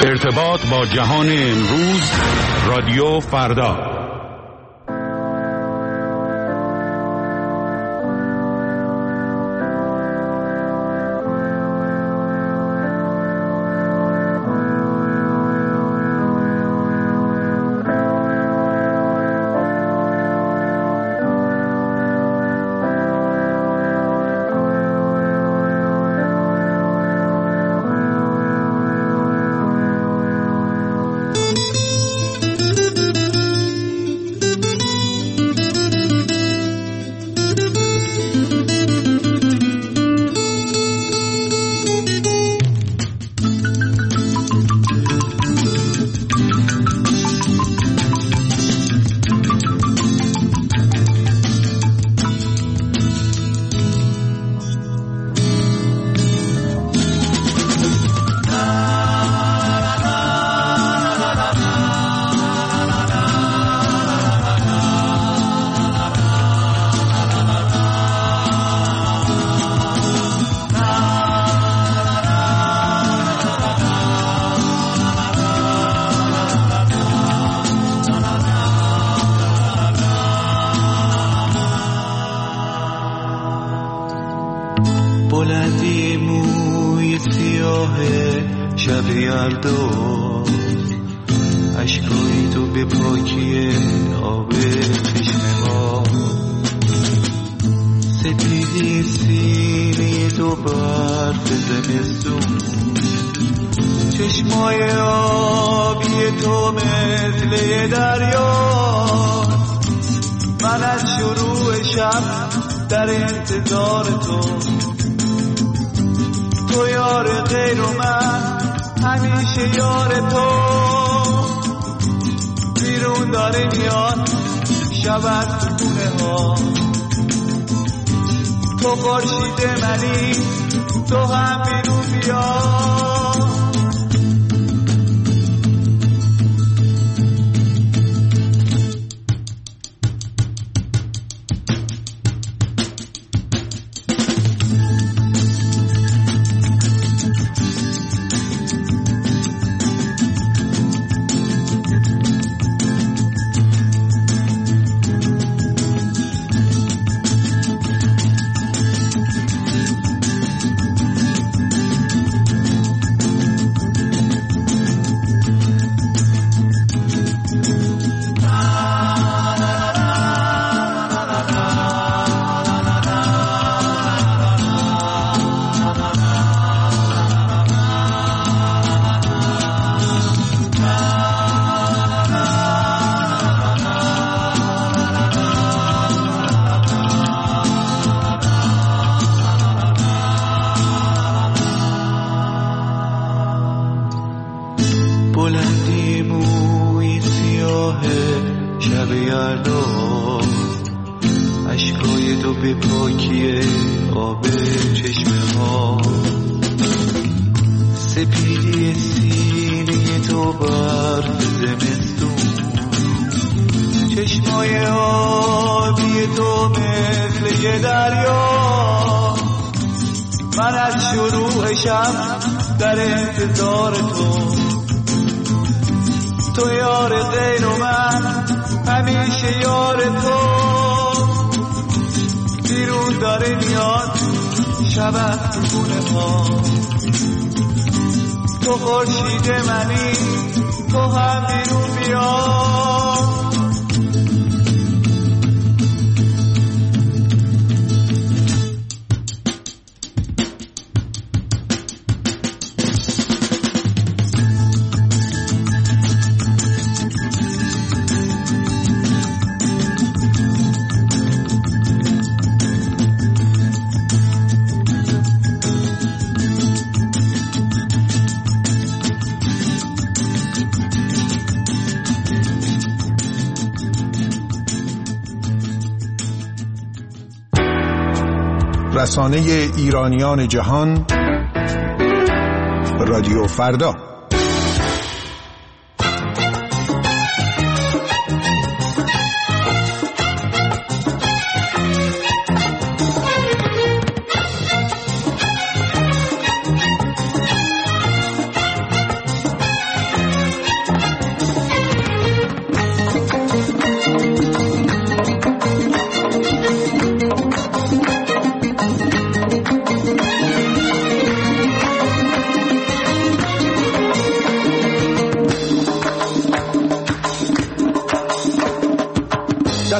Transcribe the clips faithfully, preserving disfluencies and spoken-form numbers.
ارتباط با جهان امروز، رادیو فردا. بلندی موی سیاه شب یلدا، اشکای تو به پاکی آب چشمه ها، سپیدی سینه تو برف زمستون، چشمای آبی تو مثل یه دریا. من از شروع شب در انتظار تو، تو یار غیر و من همیشه یار تو. بیرون داره میاد شب از خونه ها، تو خورشید منی، تو هم بیرون بیا. بلندی موی سیاه شب یلدا، اشکای تو به پاکی آب چشمه ها، سپیدی سینه تو برف زمستون، چشمای آبی تو مثل یه دریا. من از شروع شب در انتظار تو، تو یار غیر و من همیشه یار تو. بیرون داره میاد شب از خونه ها، تو خورشید منی، تو هم بیرون بیا. رسانه ایرانیان جهان، رادیو فردا.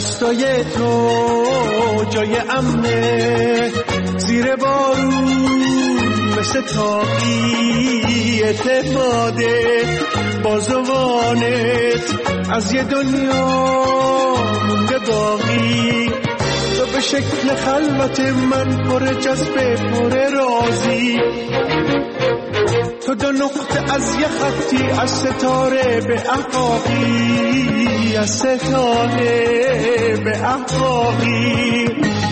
دستای تو جای امنه، زیر بارون مثل تاقی اعتماده، بازوانت از یه دنیا مونده باقی. تو به شکل خلوت من پر جذبه پر رازی، تو دو نقطه از یه خطی از ستاره به احقاقی، از ستاره به احقاقی.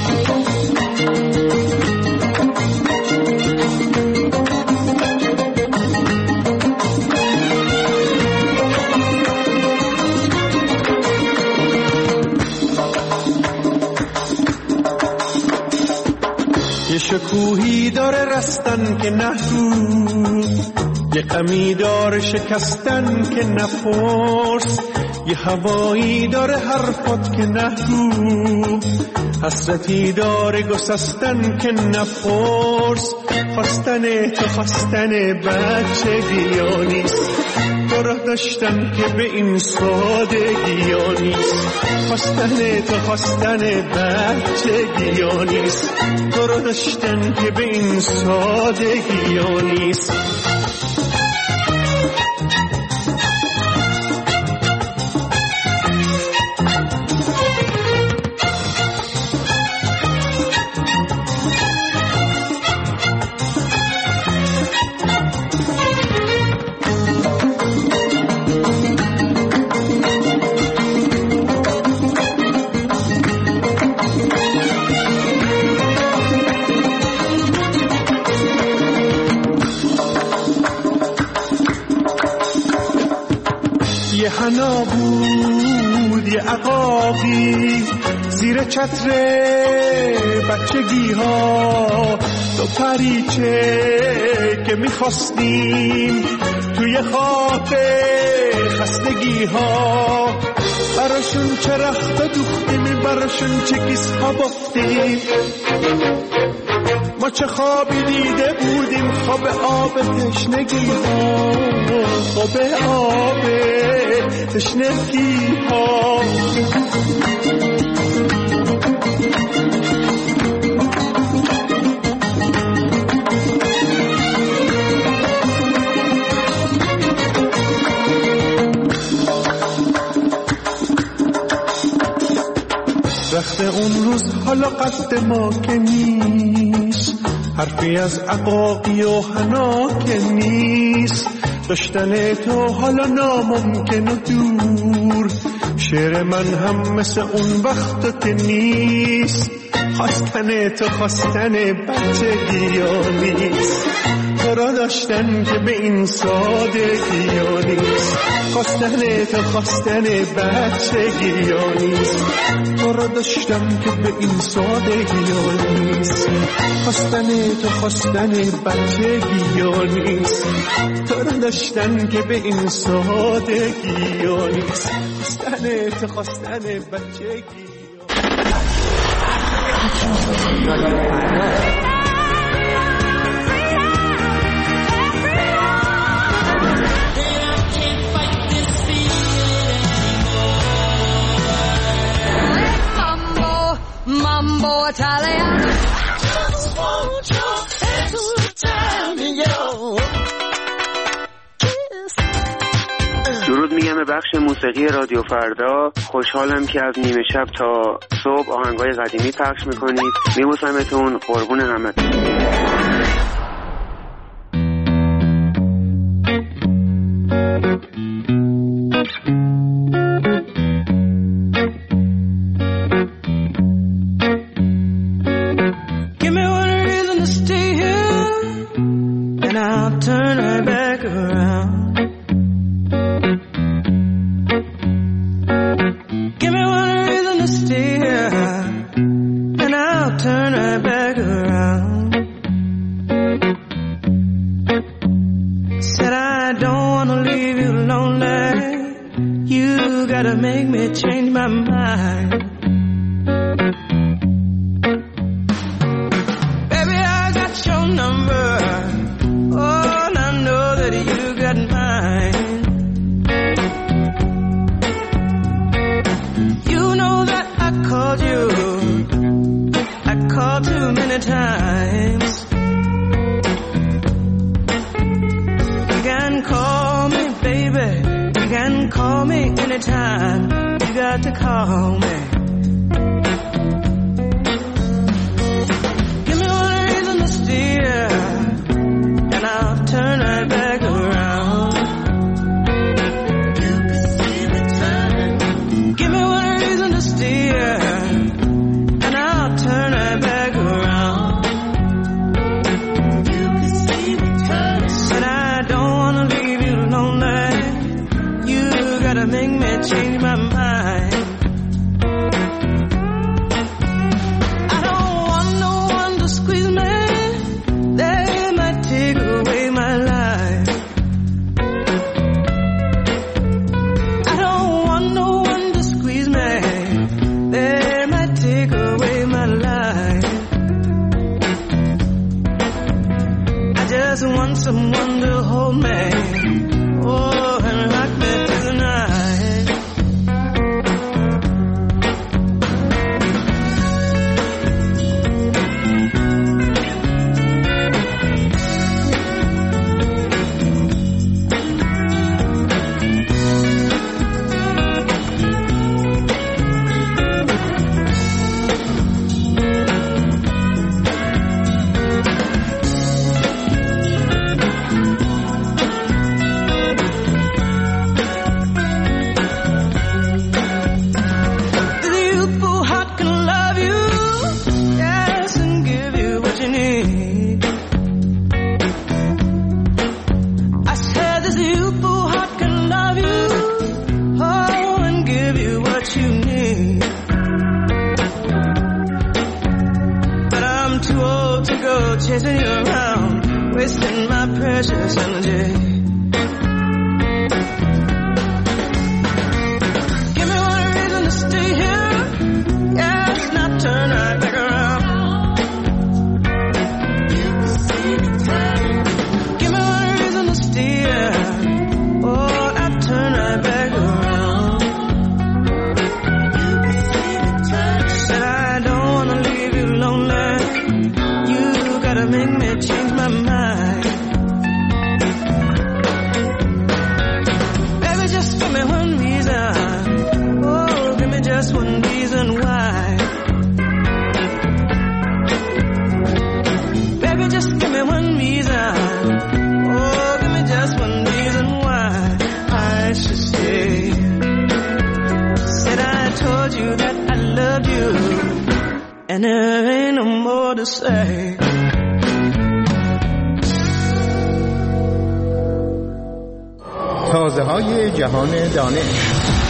یه شکوهی داره رستن که نهدود، یه غمی داره شکستن که نپرس، یه هوایی داره حرفات که نهدود، حسرتی داره گسستن که نپرس. خواستن تو خواستن بچگی ها نیست، تو را داشتن که به این سادگی ها نیست. خواستن تو خواستن بچگی ها نیست، تو را داشتن که به این سادگی ها نیست. یه حنا بود یه عقاقی زیر چتر بچگی ها، تو پریچه که میخواستیم توی خواب خستگی ها. براشون چه رخت دوختیم، براشون چه گیس ها بافتیم، ما چه خوابی دیده بودیم، خواب آب تشنگی ها، خواب آب تشنگی ها. رخت اون روز حالا قصد ما که نیست، حرفی از عقاقی و حنا که نیست. داشتن تو حالا ناممکن و دور، شعر من هم مثل اون وقت که نیست. خواستن تو خواستن بچگی ها نیست، تو را داشتن که به این سادگی ها نیست. خواستن تو خواستن بچگی ها نیست، تو را داشتن که به این سادگی ها نیست. خواستن تو خواستن بچگی ها نیست، تو را داشتن که به این سادگی ها نیست. خواستن تو خواستن بچگی Mambo Italian. Just want your hands to tell me yo. درود میگم به بخش موسیقی رادیو فردا. خوشحالم که از نیمه شب تا صبح آهنگای قدیمی پخش میکنید. میبوسمتون، قربون همتون. You know that I times. You can call me, baby. You can call me anytime. You got to call me. Give me one reason to steer, and I'll turn right back around. You can see me turning. Give me one reason to steer, and I'll turn right back around. You can see me turning. Said I don't wanna leave you lonely. You gotta make me change my mind. I don't want no one to squeeze me. They might take away my life. I don't want no one to squeeze me. They might take away my life. I just want someone to hold me. Oh, and rock me through the night. Chasing you around, wasting my precious energy. Give me one reason to stay here. Yes, not turn right back around. You can see me turning. Give me one reason to stay here. Oh, not turn right back around. You can see me turning. Said I don't wanna leave you lonely. Gotta make me change my mind. Baby, just give me one reason. Oh, give me just one reason why. Baby, just give me one reason. Oh, give me just one reason why I should stay. Said I told you that I loved you, and there ain't no more to say. تازه های جهان دانش.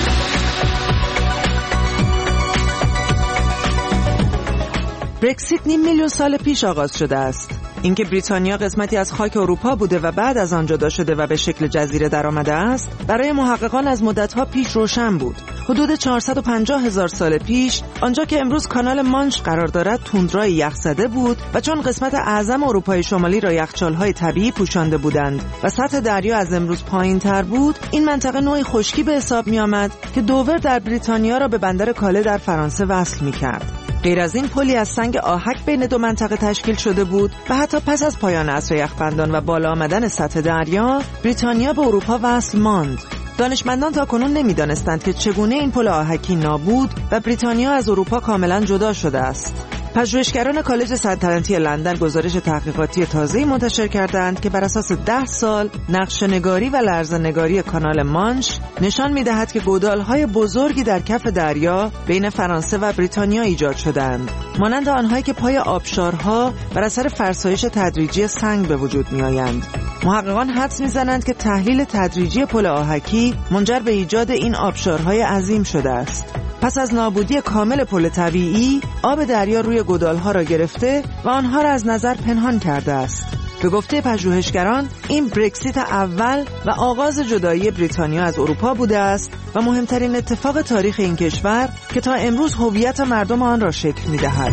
برکسیت نیم میلیون سال پیش آغاز شده است. اینکه بریتانیا قسمتی از خاک اروپا بوده و بعد از آن جدا شده و به شکل جزیره درآمده است، برای محققان از مدت‌ها پیش روشن بود. حدود چهارصد و پنجاه هزار سال پیش، آنجا که امروز کانال مانش قرار دارد، توندرای یخزده بود و چون قسمت اعظم اروپای شمالی را یخچال‌های طبیعی پوشانده بودند و سطح دریا از امروز پایین‌تر بود، این منطقه نوعی خشکی به حساب می‌آمد که دوور در بریتانیا را به بندر کاله در فرانسه وصل می‌کرد. غیر از این، پلی از سنگ آهک بین دو منطقه تشکیل شده بود و حتی پس از پایان عصر یخبندان و بالا آمدن سطح دریا، بریتانیا به اروپا وصل ماند. دانشمندان تاکنون نمی‌دانستند که چگونه این پل آهکی نابود و بریتانیا از اروپا کاملا جدا شده است. پژوهشگران کالج سلطنتی لندن گزارش تحقیقاتی تازه‌ای منتشر کردند که بر اساس ده سال نقشه‌نگاری و لرزه‌نگاری کانال مانش نشان می‌دهد که گودال‌های بزرگی در کف دریا بین فرانسه و بریتانیا ایجاد شدند، مانند آنهایی که پای آبشارها بر اثر فرسایش تدریجی سنگ به وجود می‌آیند. محققان حدس می‌زنند که تحلیل تدریجی پل آهکی منجر به ایجاد این آبشارهای عظیم شده است. پس از نابودی کامل پل طبیعی، آب دریا روی گودال‌ها را گرفته و آنها را از نظر پنهان کرده است. به گفته پژوهشگران، این برکسیت اول و آغاز جدایی بریتانیا از اروپا بوده است و مهمترین اتفاق تاریخ این کشور که تا امروز هویت مردم آن را شکل می‌دهد.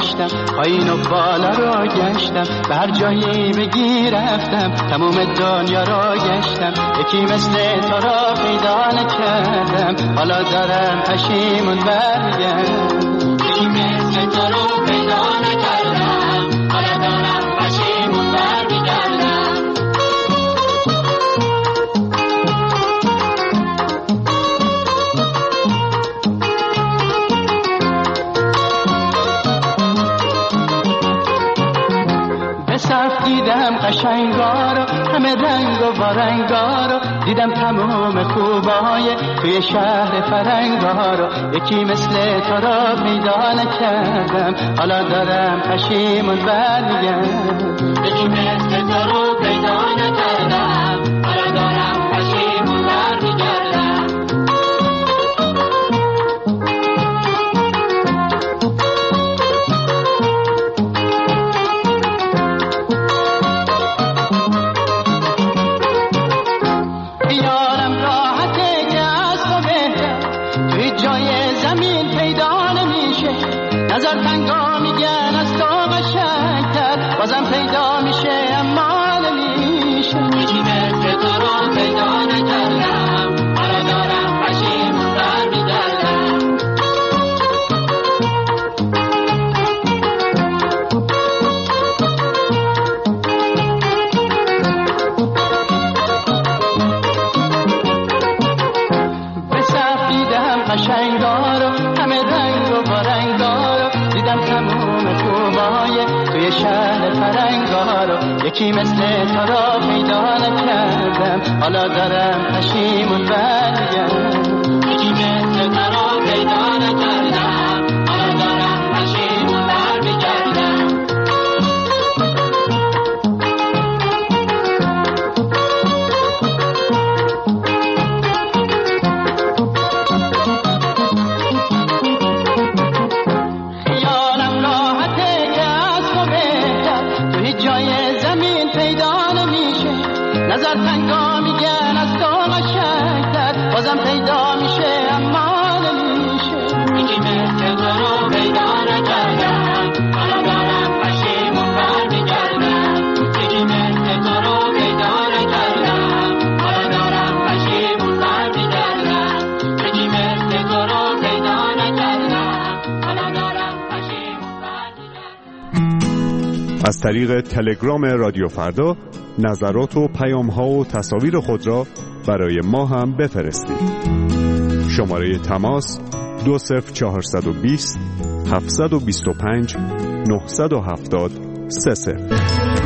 گشتم، پایین و بالا را گشتم، به هر جایی بگی رفتم، تموم دنیا را گشتم، یکی مثل تو را پیدا نکردم، حالا دارم پشیمون برمیگردم. یکی مثل تو رو پیدا نکردم، حالا دارم پشیمون برمیگردم. به صف دیدم قشنگا رو، همه رنگ و وارنگا رو، دیدم تمام خوبای توی شهر فرنگا رو، یکی مثل تو را پیدا نکردم، حالا دارم پشیمون برمیگردم. یکی مثل تو رو پیدا نکردم، حالا دارم پشیمون برمیگردم. بیارم راحته که از تو بهتر توی جای زمین پیدا نمیشه، نظر تنگا میگن از تو قشنگتر، بازم پیدا میشه اما نمیشه. یکی مثل تو رو پیدا نکردم، حالا دارم پشیمون برمیگردم. قشنگا رو، همه رنگ و وارنگا رو، دیدم تموم خوبای توی شهر فرنگا رو، یکی مثل تو را پیدا نکردم، حالا دارم پشیمون برمیگردم. یکی مثل تو را پیدا نکردم، حالا دارم پشیمون برمیگردم. نظر تنگا میگن از تو قشنگتر، بازم پیدا میشه اما نمیشه. یکی مثل تو رو پیدا نکردم، حالا دارم پشیمون برمیگردم. یکی مثل تو رو پیدا نکردم، حالا دارم پشیمون برمیگردم. یکی مثل تو رو پیدا نکردم، حالا دارم پشیمون برمیگردم. از طریق تلگرام رادیو فردا نظرات و پیام‌ها و تصاویر خود را برای ما هم بفرستید. شماره تماس دو صفر چهارصد و بیست هفتصد و بیست و پنج نهصد و هفتاد سه صفر.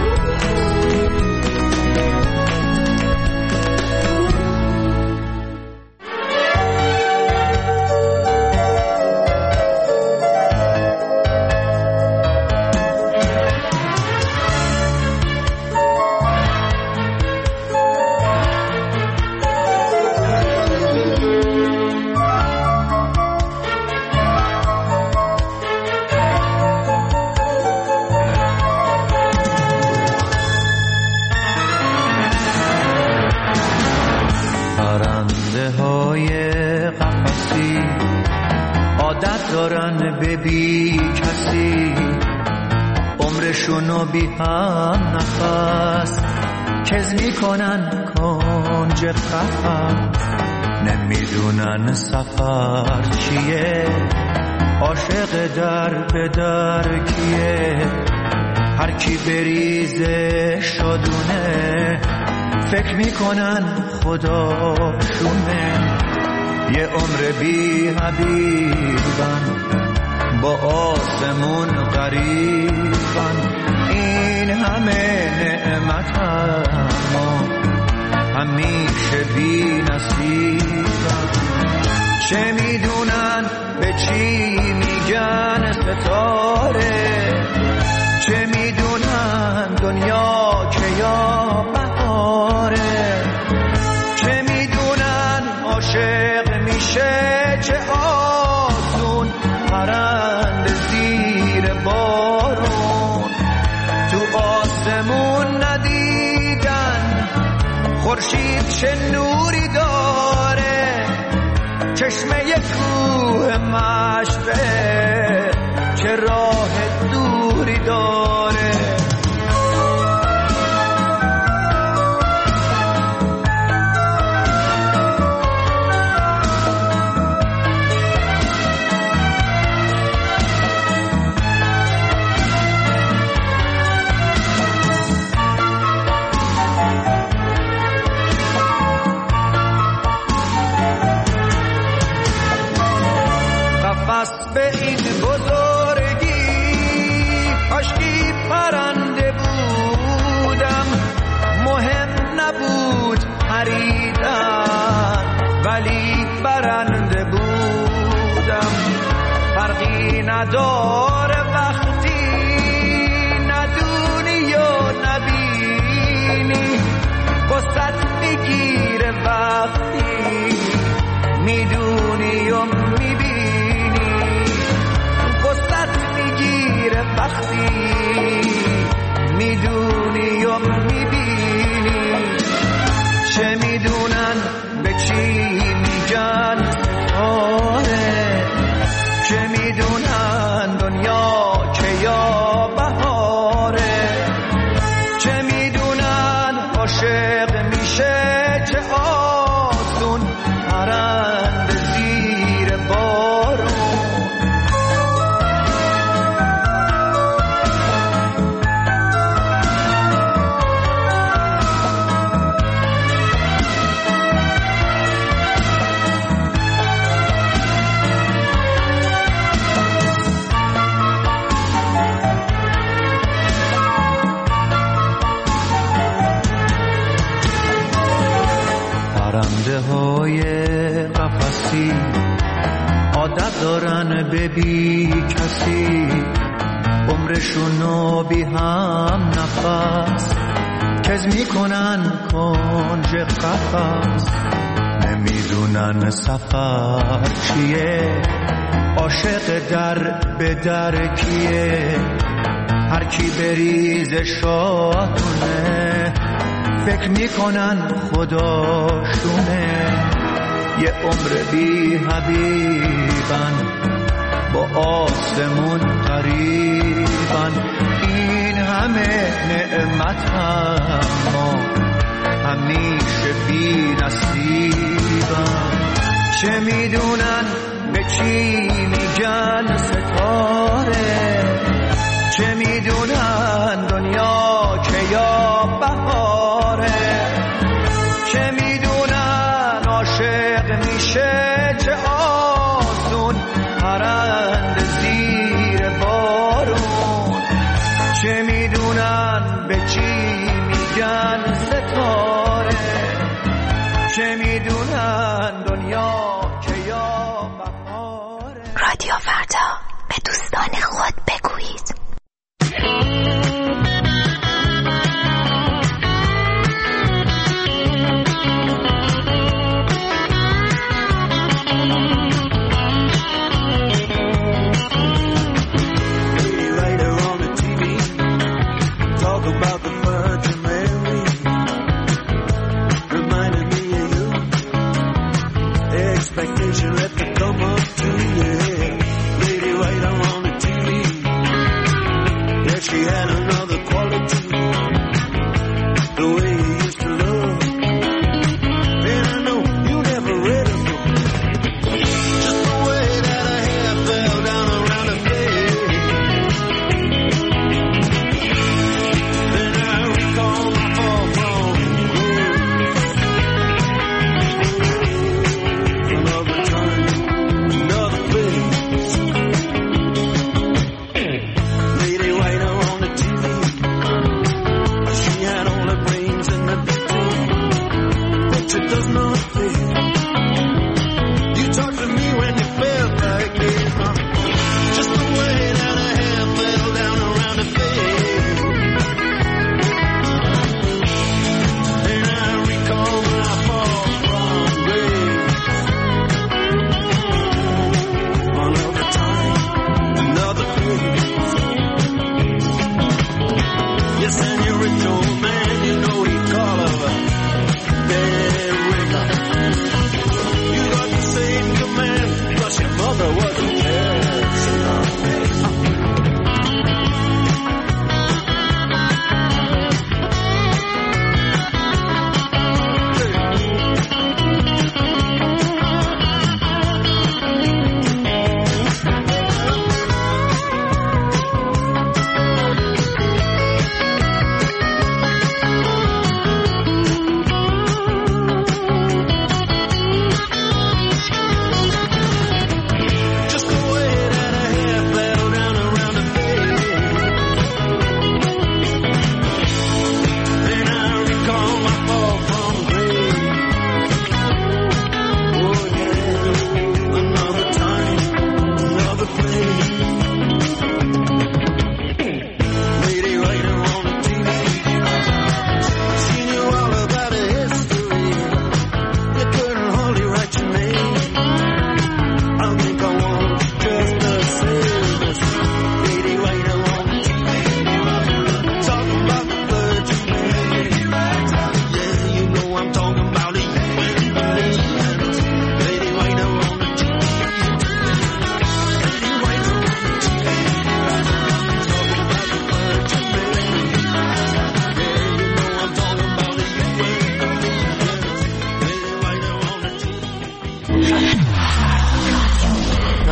بی کسی عمرشونو بی هم نفس کز میکنن کنج قفس، نمیدونن سفر چیه، عاشق در به در کیه، هر کی بریزه شدونه فکر میکنن خداشونه، یه عمر بی حبیبن با آسمون قریبن، این همه نعمت اما همیشه بی نصیبن، چه میدونن به چی میگن ستاره، چه میدونن دنیا که یا بهاره، چه میدونن عاشق میشه چه آسون پرنده زیر بارون، تو آسمون ندیدن خورشید چه نوری داره، چشمه کوه مشقه چه راه برنده بودم. فرقی نداره وقتی ندونی و نبینی، قصت میگیره وقتی میدونی و میبینی، قصت میگیره وقتی میدونی و میبینی. چه میدونن به چی میگن ستاره، چه میدونن دنیا چه یا بهاره، چه میدونن عاشق میشه چه آسون پرنده زیر بارون. پرنده های قفسی عادت دارن به بی کسی، عمرشونو بی هم نفس کز میکنن کنج قفس. نمیدونن سفر چیه، عاشق در به در کیه، هر کی بریز شاتونه فکر میکنن خداشونه. یه عمر بی حبیبن با آسمون قریبن، این همه نعمت اما همیشه بی نصیبن. چه میدونن به چی میگن ستاره، چه میدونن دنیا چه یا بهاره، چه میدونن عاشق میشه چه آسون پرنده زیر بارون. چه میدونن به چی میگن ستاره، چه میدونن دنیا چه یا بهاره. رادیو فردا، به دوستان خود بگویید. Expectation, let me come up to you. Lady right on the T V. Yeah, she had another quality, the way you used to love. And I know you never read it for me. Just the way that her hair fell down around her face. Then I recall my fall from another time, another place. Lady White on the T V. She had all the brains in the picture. Picture does not fit. You talked to me when you felt like this, huh? Just the way that her hair fell down around her face. And I recall my fall from grace. Another time, another place. Yes, and your rich old man, you know he call her America.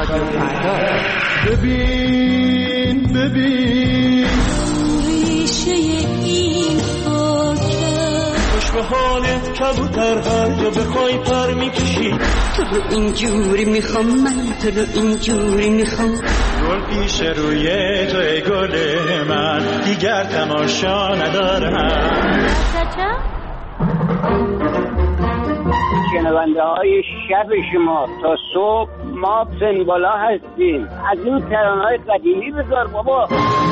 رادیو فردا. ببین ببین ریشه این خاکه، خوش به حالت کبوتر هر جا بخوای پر میکشی. تو رو اینجوری میخوام، من تو رو اینجوری میخوام. گل پیش روی توی گل من، دیگر تماشا ندارم. شنونده های شب شما تا صبح ما سنبالا هستیم. از این ترانه های قدیمی بذار بابا.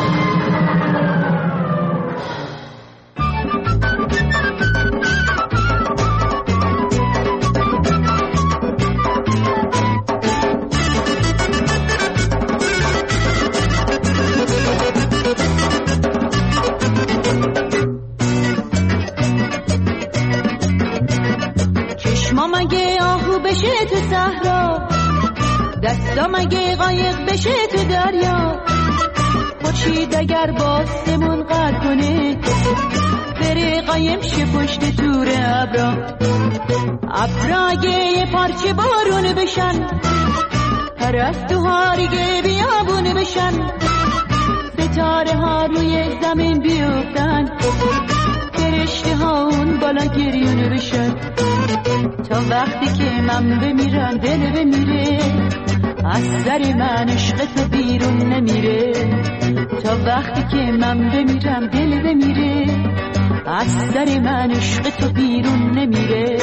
تو صحرا، دستا مگه قایق بشه تو دریا. خورشید اگر باسمون قد کنه، بره قایم شه پشت تور ابرا. ابرا اگه یه پارچه بارون بشن، پرستوها دیگه بیابون بشن. ستاره ها روی زمین بیفتن، فرشته ها اون بالا گریون بشن. تا وقتی که من بمیرم دل بمیره، از سر من عشق تو بیرون نمیره. تا وقتی که من بمیرم دل بمیره، از سر من عشق تو بیرون نمیره.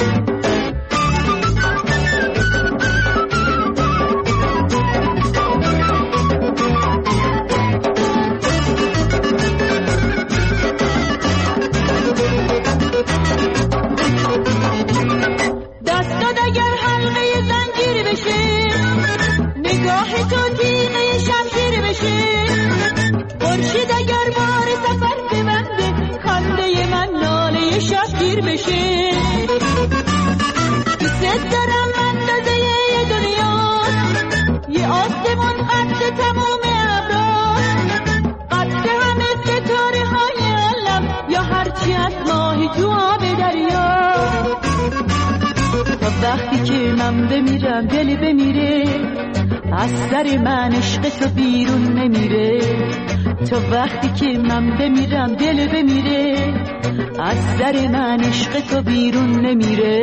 وقتی که من بمیرم دل بمیره، از سر من عشق تو بیرون نمیره. تا وقتی که من بمیرم دل بمیره، از سر من عشق تو بیرون نمیره.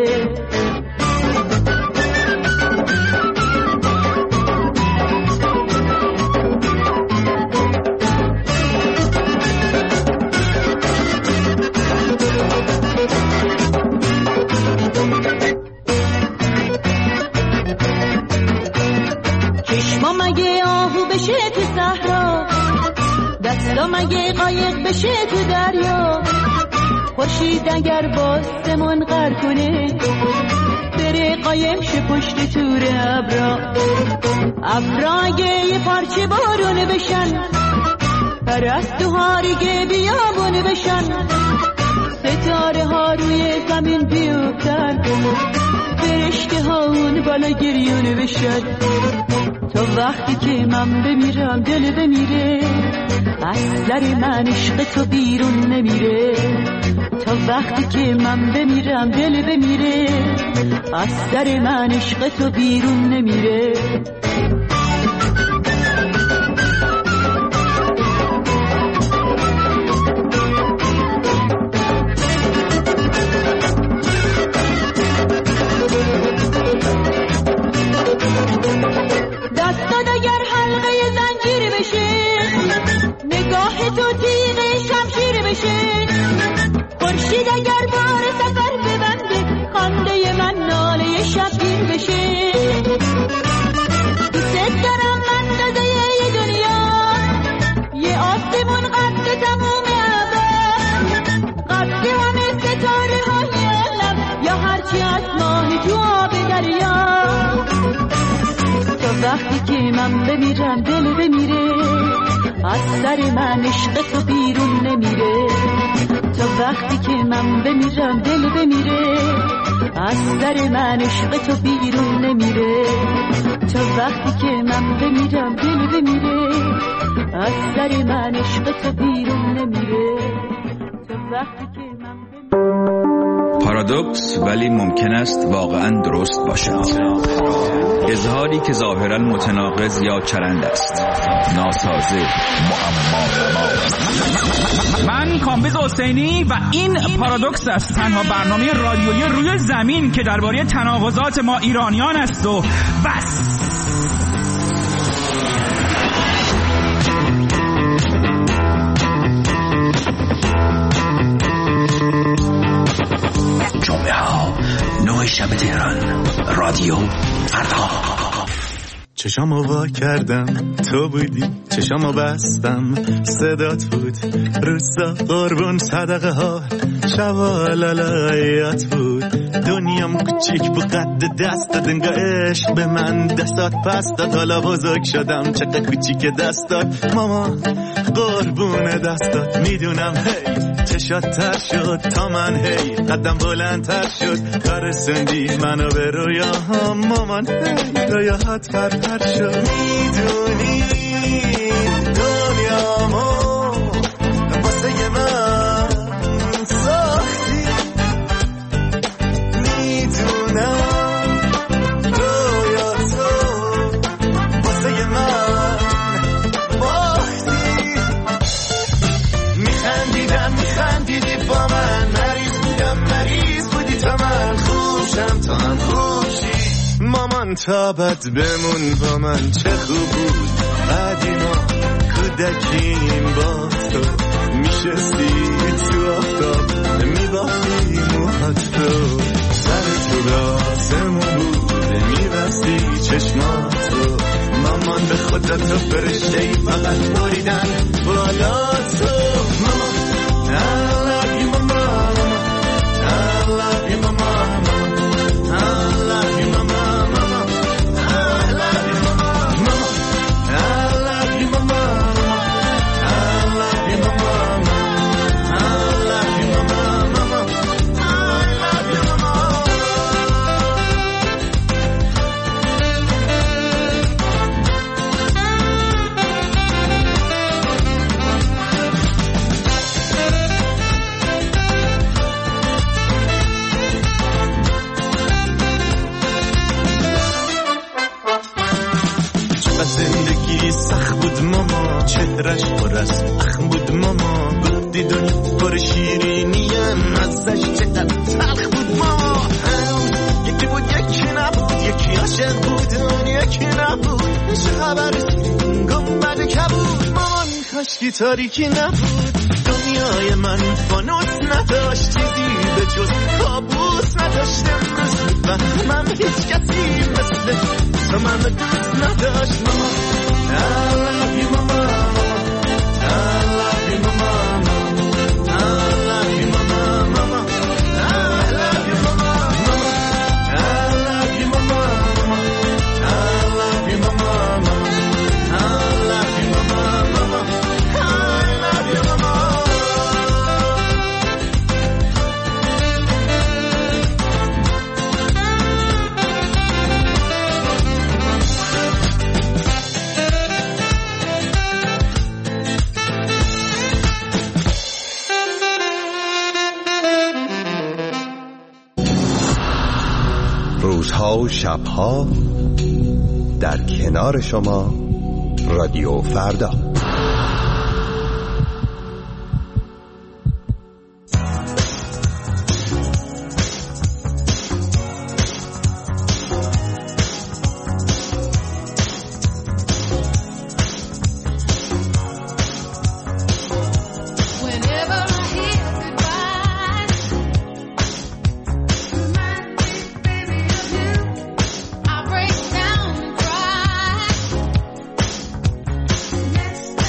مگه قایق بشه تو دریا. خورشید اگر باسمون غر کنه، بره قایم شه پشت تور ابرا. ابرا اگه یه پارچه بارون بشن، پرستوها دیگه بیابون بشن. ستاره ها روی زمین بیفتن، فرشته ها اون بالا گریون بشن. تا وقتی که من بمیرم دل بمیره، از سر من عشق تو بیرون نمیره. تا وقتی که من بمیرم دل بمیره، از سر من عشق تو بیرون نمیره. دستات اگر حلقه زنجیر بشه، نگاه تو تیغ شمشیر بشه. خورشید اگر بار سفر ببنده، خنده من ناله شبگیر بشه. دوست دارم اندازه یه دنیا، یه آسمون قد تموم ابر، قد همه ستاره های عالم، یا هرچی از ماه تو آب دریا. تا وقتی که من بمیرم دل بمیره، از سر من عشق تو بیرون نمیره. تا وقتی که من بمیرم دل بمیره، از سر من عشق تو بیرون نمیره. تا وقتی که من بمیرم دل بمیره، از سر من عشق تو بیرون نمیره. تا وقتی که من بمیرم پارادوکس ولی ممکن است واقعا درست باشد. اظهاری که ظاهرا متناقض یا چرند است، ناسازه، معما. من کامبیز حسینی و این پارادوکس است، تنها برنامه رادیویی روی زمین که درباره تناقضات ما ایرانیان است و بس. جمعه ها نوع شب تهران، رادیو فردا. چشامو وا کردم تو بودی، چشامو بستم صدات بود، روسا قربون صدقه ها شبا لالایات بود. دنیام کوچیک بود قد دستات، انگار عشق به من دستات پس داد. حالا بزرگ شدم چقدر کوچیک دستات، ماما قربون دستات. میدونم هی چشات تر شد تا من، هی قدم بلندتر شد تا رسوندی منو به رویاهام. مامان هی رویاهات پرپر شد. میدونی دنیامو واسه من ساختی، میدونم رویاتو واسه من باختی. میخندیدم میخندیدی با من، مریض بودم مریض بودی تا من، خوشم تا هم خوشی. مامان تا بد بمون با من، چه خوب بود قدیما کودکیم با تو. میشستی تو آفتاب میبافتی موهات رو، سر تو به آسمون بود میبستی چشماتو. مامان به خدا تو فرشتهی فقط بریدن بالا تو. مامان I love you mama, I love you mama, I love you mama. زندگی سخت بود ماما، چهرش پر از اخم بود ماما. گفتی دنیا پر شیرینیم، ازش چقدر تلخ بود ماما. یکی بود یکی نبود، یکی عاشق بود اون یکی نبود. چه خبر گنبد کبود مامان، کاشکی تاریکی نبود. دنیای من فانوس نداشت، چیزی به جز کابوس نداشتم و من هیچ کسی مثل تو من دوست نداشت. ماما I love you mama, I love you mama, I love you mama, mama, I love you mama, mama, I love you mama, I love you mama, I love you mama, mama, I love you mama. روزها و شبها در کنار شما، رادیو فردا. Next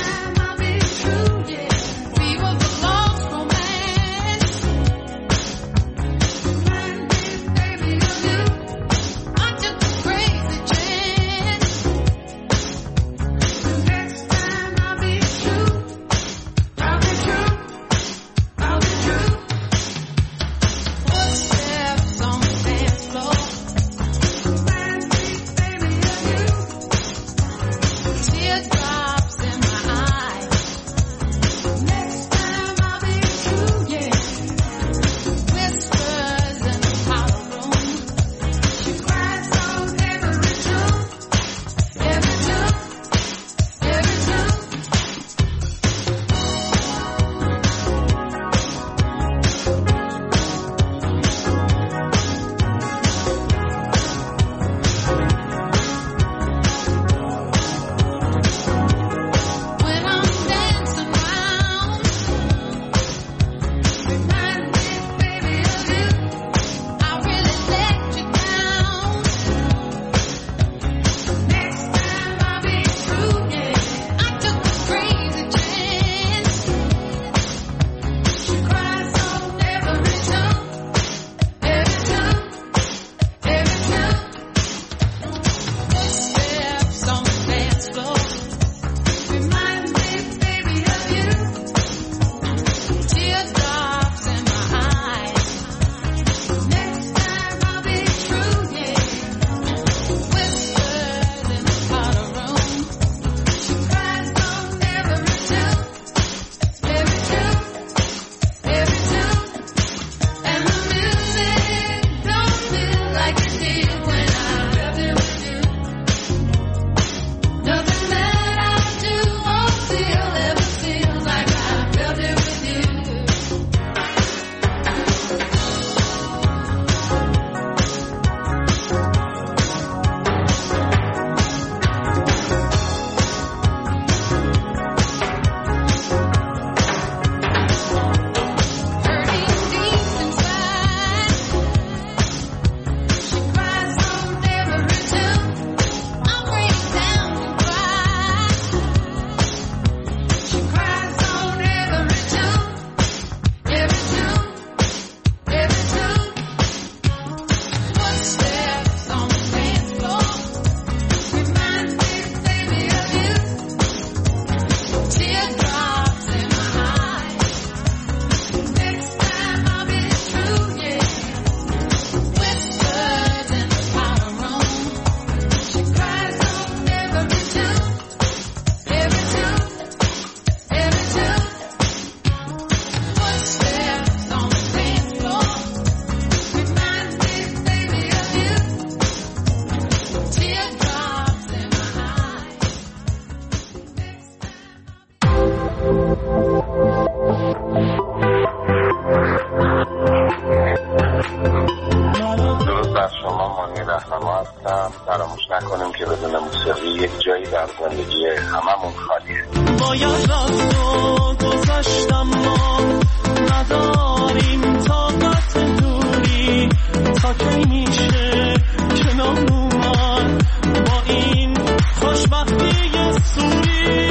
از شما مانی رهنما هستم. فراموش نکنیم که بدون موسیقی یک جایی در زندگی هممون خالیه. باید رفت و گذشتم ما نداریم طاقت دوری تا کی میشه کنار اومد با این خوشبختی سوری.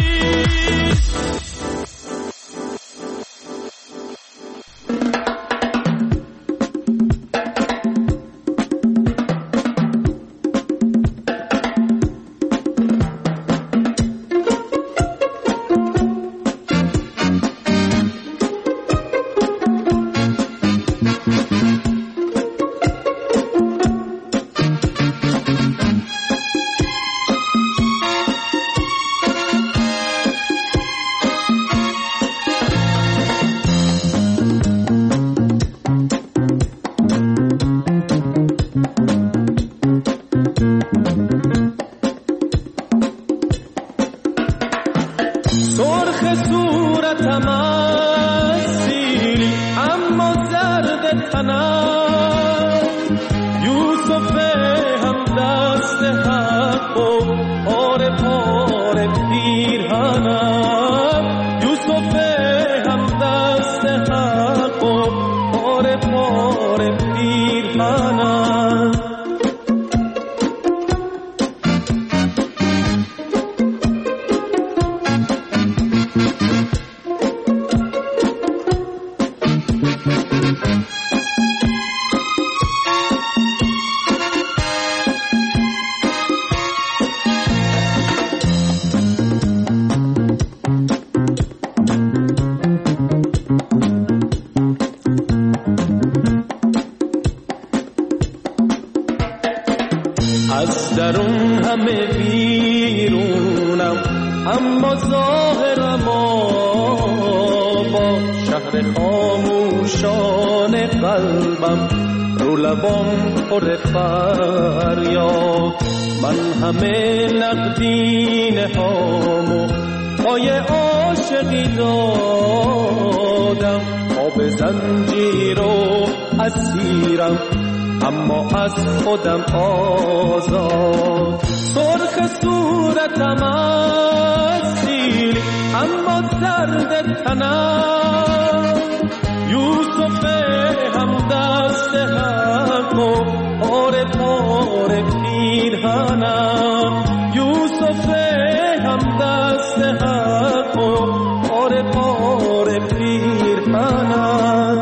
خودم آزاد سرخ صورتم اسیر اما درد تنم یوسف هم دست حق و پاره پاره پیرهنم یوسف هم دست حق و پاره پاره پیرهنم.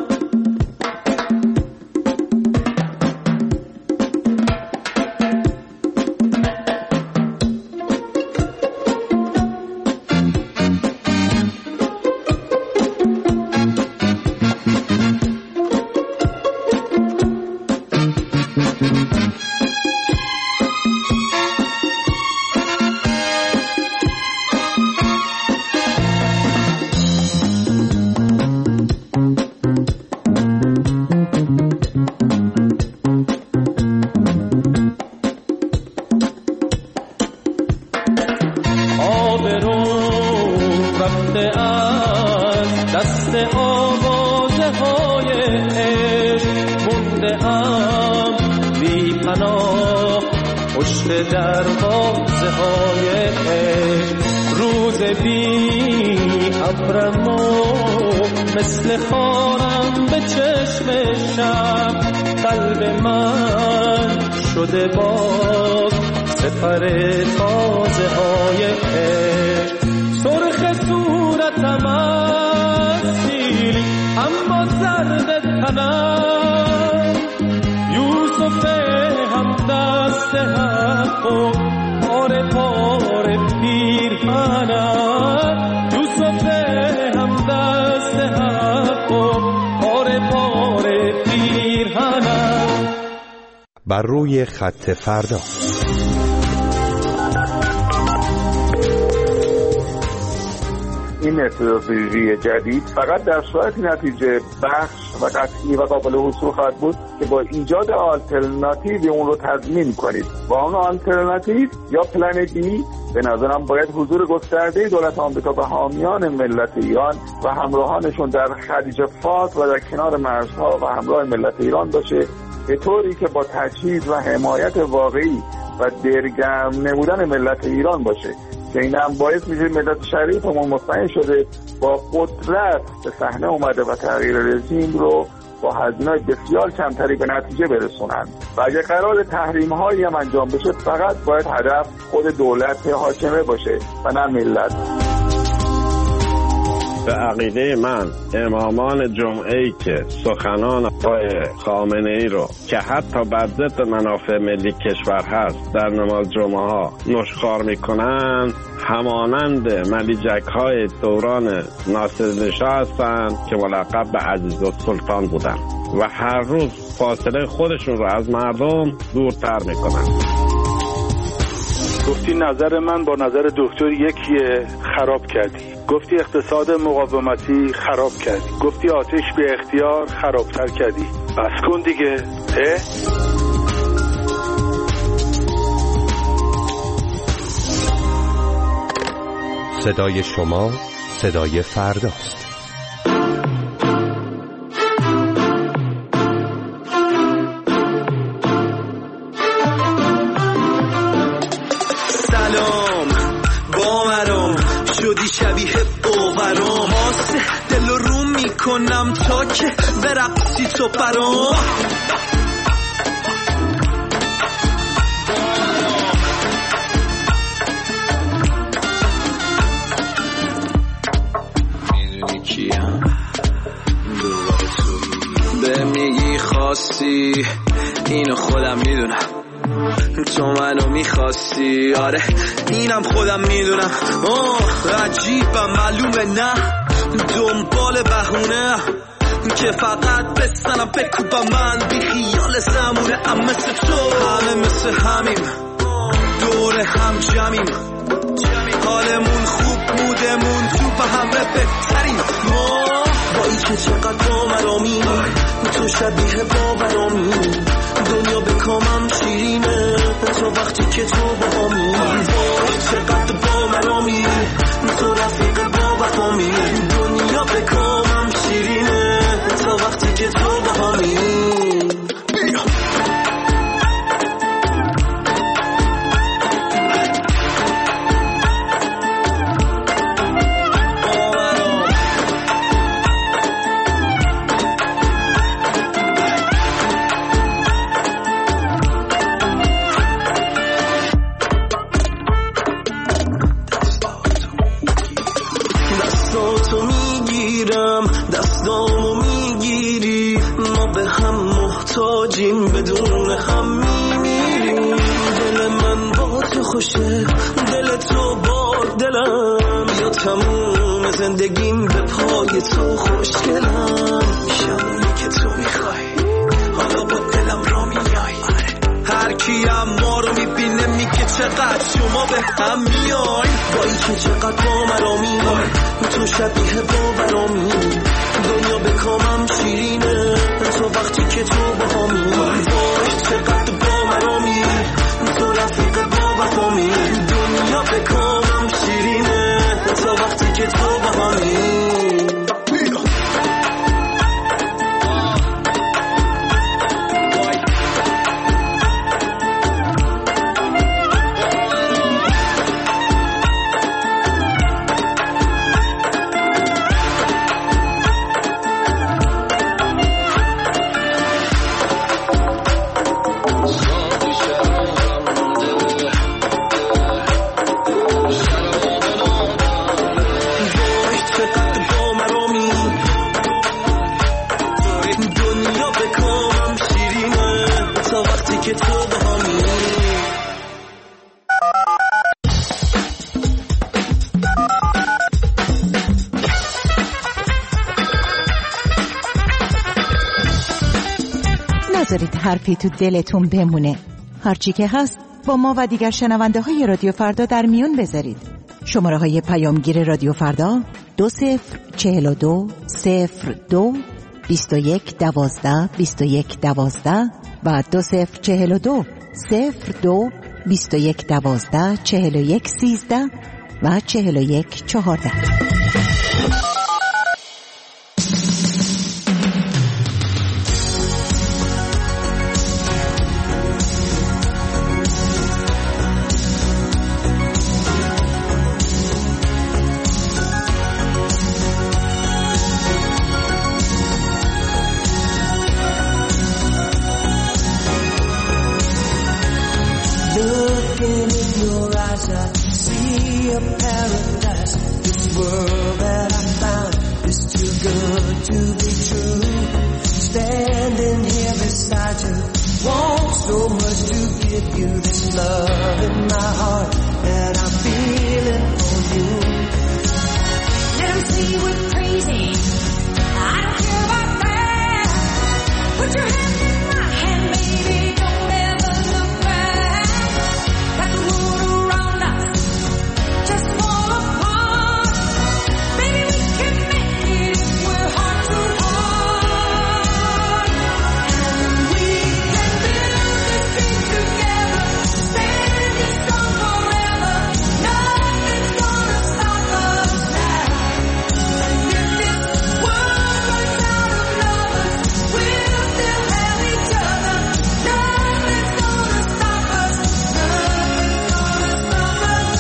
بر روی خط فردا. این استراتژی جدید فقط در صورت نتیجه بخش و قطعی و قابل حصول خواهد بود که با ایجاد آلترناتیوی اون رو تضمین کنید. با اون آلترناتیو یا پلن بی به نظرم باید حضور گسترده دولت آمریکا و حامیان ملت ایران و همراهانشون در خلیج فارس و در کنار مرزها و همراه ملت ایران باشه به طوری که با تجهیز و حمایت واقعی و دلگرم نمودن ملت ایران باشه که این هم باعث میشه ملت شریفمون مطمئن شده با قدرت به صحنه اومده و تغییر رژیم رو با هزینه‌های بسیار کمتری به نتیجه برسونند. و اگه قرار تحریم هایی هم انجام بشه فقط باید هدف خود دولت حاکمه باشه و نه ملت. به عقیده من امامان جمعه‌ای که سخنان آقای خامنه‌ای رو که حتی بر ضد منافع ملی کشور هست در نماز جمعه ها نشخوار میکنن همانند ملیجک های دوران ناصرالدین‌شاه هستند که ملقب به عزیزالسلطان بودن و هر روز فاصله خودشون رو از مردم دورتر میکنن. گفتی نظر من با نظر دکتر یکیه، خراب کردی. گفتی اقتصاد مقاومتی، خراب کردی. گفتی آتش به اختیار، خرابتر کردی. بس کن دیگه. اه؟ صدای شما صدای فرداست. شدی شبیه باورام آسه دل رو میکنم تا که برقصی تو برام میدونی کیم دوباره توی به میگی خواستی اینو خودم میدونم تو منو میخواستی آره اینم خودم میدونم آه عجیبم معلومه نه دنبال بهونه که فقط بستنم بکوبم من بی خیال زمونه ام مثل تو همه مثل همیم دور هم جمعیم حالمون خوب مودمون تو به همه بهتریم با ای که چقدر باورامی تو شبیه باورامی دنیا به کامم شیرینه تو وقتی که تو با همی وای چقدر باورامی تو رفیق با وفامی دنیا به کامم شیرینه تو وقتی که تو با همی بدون هم میمیریم دل من با تو خوشه دل تو با دلم یا تموم زندگیم به پای تو خوشگلم میشم که تو میخوای حالا با دلم را میای هر کی ما رو میبینه میگه چقدر شما به هم میای با این که چقدر با مرامی تو شبیه باورامی دنیا به کامم شیرینه تو وقتی که تو با همی وای چقدر با مرامی تو رفیق با وفامی دنیا به کامم شیرینه تو وقتی که تو با همی نذارید حرفی تو دلتون بمونه. هرچی که هست با ما و دیگر شنونده های رادیو فردا در میون بذارید. شماره های پیامگیر رادیو فردا دو صفر چهل و دو صفر دو بیست و یک دوازده بیست و یک دوازده و دو صفر چهل و دو صفر دو بیست و یک دوازده چهل و یک سیزده و چهل و یک چهارده. eyes I see a paradise. This world that I found is too good to be true. Standing here beside you, want so much to give you this love in my heart that I'm feeling for you. Let them say we're crazy, I don't care about that. Put your hand in my hand, baby, don't ever look back. Got the world around us, just fall apart. Baby, we can make it if we're heart to heart. And we can build this dream together, standing strong forever. Nothing's gonna stop us now. And if this world runs out of lovers, we'll still have each other. Nothing's gonna stop us. Nothing's gonna stop us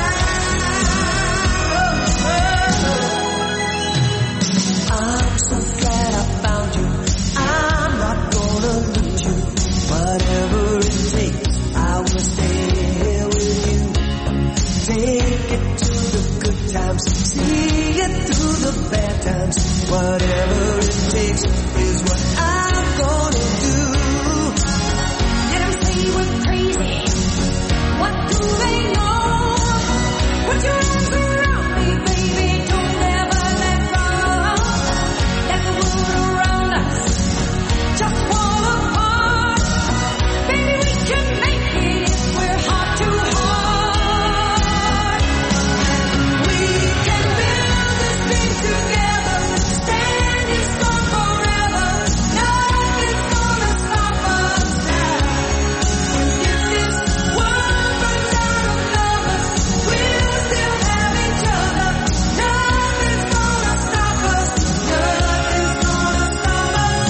now. I'm so glad I found you. I'm not gonna lose you. Whatever it takes, I will stay here with you. Take it to the good times, see it through the bad times. Whatever it takes is what I'm gonna do. Let them say we're crazy. What do they know? Put your arms around me, baby. Don't ever let go. Let the world around us just fall apart. Baby, we can make it if we're heart to heart. We can build this dream together, standing strong forever. Nothing's gonna stop us now. And if this world runs out of lovers, we'll still have each other. Nothing's gonna stop us. Nothing's gonna stop us.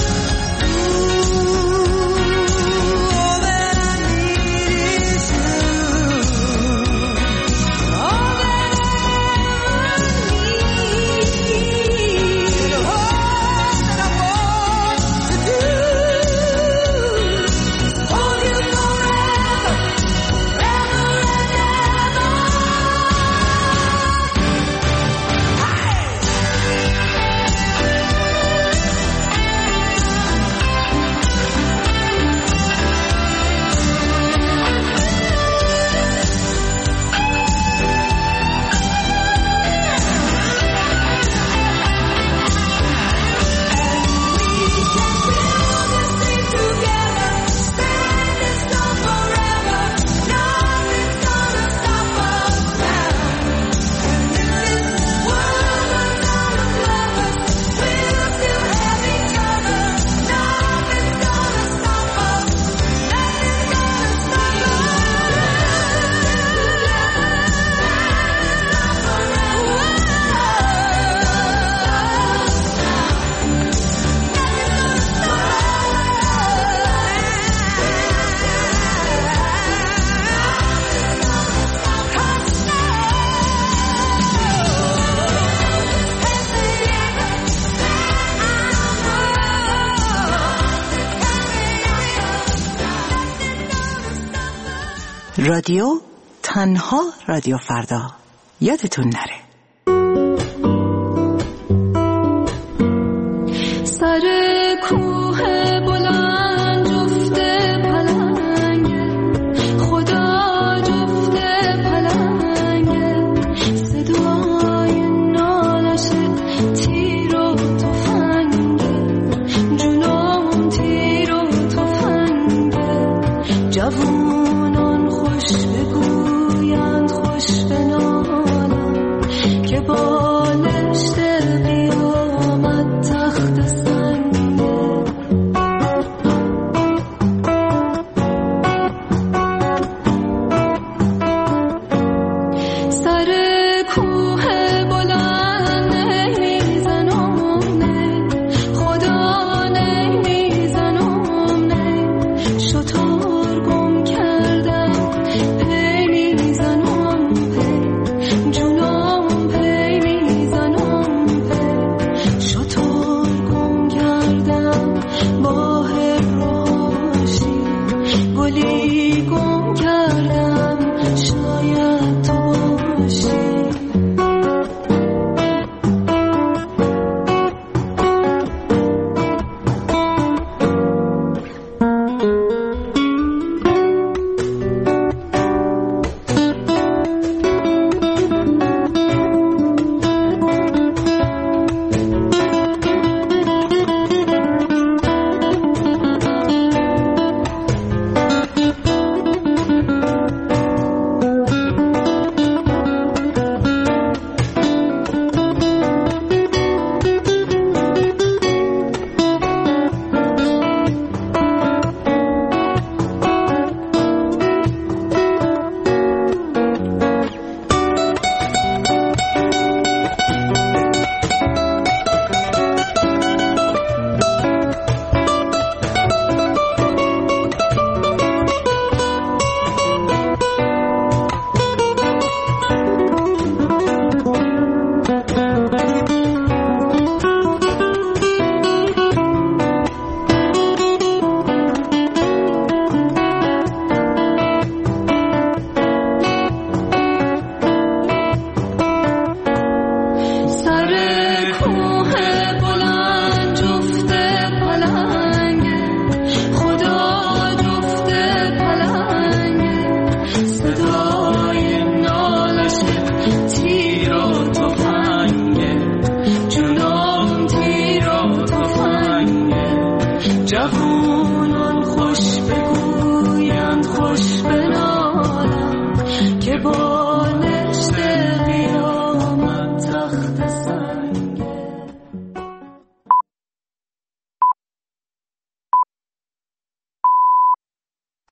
Ooh, all that I need is you. All that I need, all that I want to do is hold you forever, forever and ever. رادیو تنها رادیو فردا، یادتون نره. سر کوه بلند جفته پلنگه، خدا جفته پلنگه، صدای نالش تیر و تفنگه، جنون تیر و تفنگه، جوونان خوش بگویند خوش بنالند که بالشت قیامت تخت سنگه. سر کوه بلند نمیزنم نه، خدا نمیزنم نه، شطور گم کردم پی میزنم پی، جونم پی میزنم پی، شطور گم کردم با هرهاشی گلی گم